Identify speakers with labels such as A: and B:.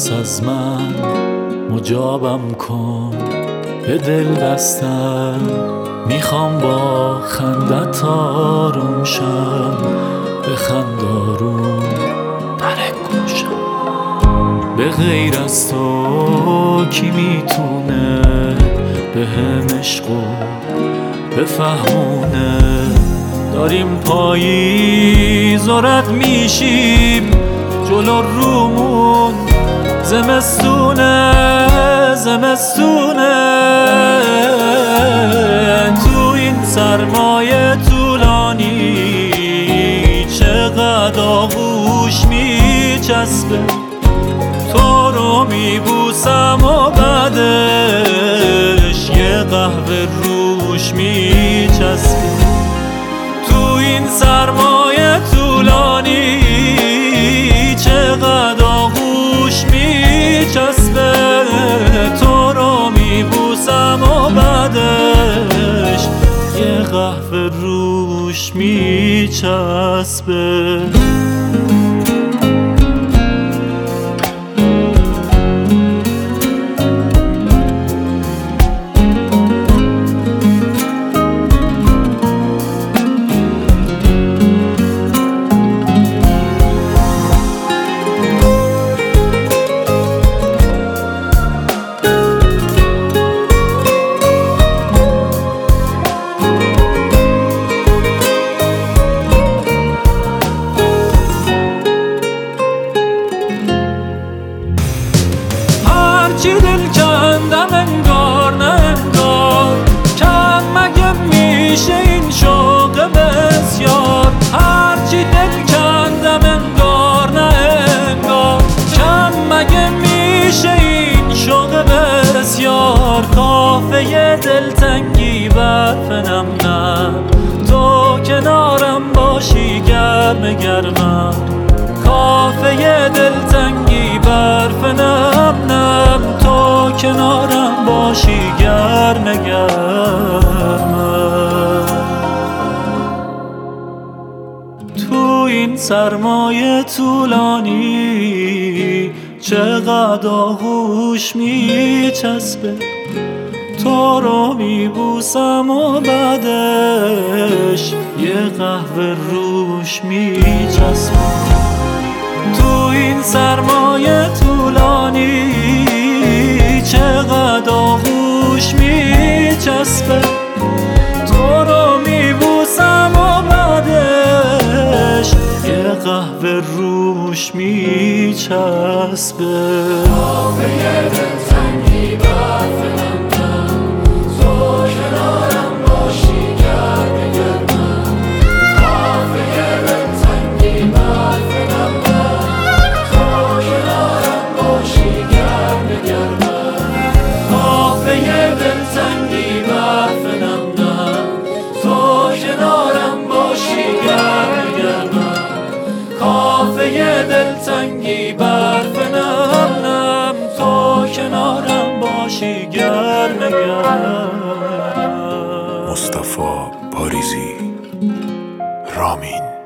A: پس از من مجابم کن، به دل بستم میخوام با خندت آروم شم، به خندارون نرنگوشم. به غیر از تو کی میتونه به هم عشقو بفهمونه؟ داریم پاییز و رد میشیم، جلو رومون زمستونه زمستونه. تو این سرمایه طولانی چقدر آغوش میچسبه، تو رو میبوسم و بعدش یه قهوه روش میچسبه. تو این سرمایه طولانی چقدر آغوش میچسبه، تو رو میبوسم و بعدش یه قهوه روش میچسبه.
B: هرچی دل کندم انگار نه انگار، کم مگه میشه این شوق بسیار. هرچی دل کندم انگار نه انگار، کم مگه میشه این شوق بسیار. کافه دلتنگی برف نم نم، تو کنارم باشی گرم گرمم. کافه دلتنگی برف نم نم، تو کنارم باشی گرم گرمم. تو این سرمایه طولانی چقدر آغوش میچسبه، تو رو میبوسم و بعدش یه قهوه روش میچسبه. تو این سرمایه طولانی چقدر آغوش میچسبه، تو رو میبوسم و بعدش یه قهوه روش میچسبه.
C: کافه دلتنگی برف نم نم، تو کنارم باشی گرم گرمم. کافه دلتنگی برف نم نم، تو کنارم باشی گرم گرمم. کافه دلتنگی برف نم نم، تو کنارم باشی گرم گرمم. کافه دلتنگی برف نم نم، تو کنارم باشی گرم گرم.
D: مصطفی پاریزی، رامین.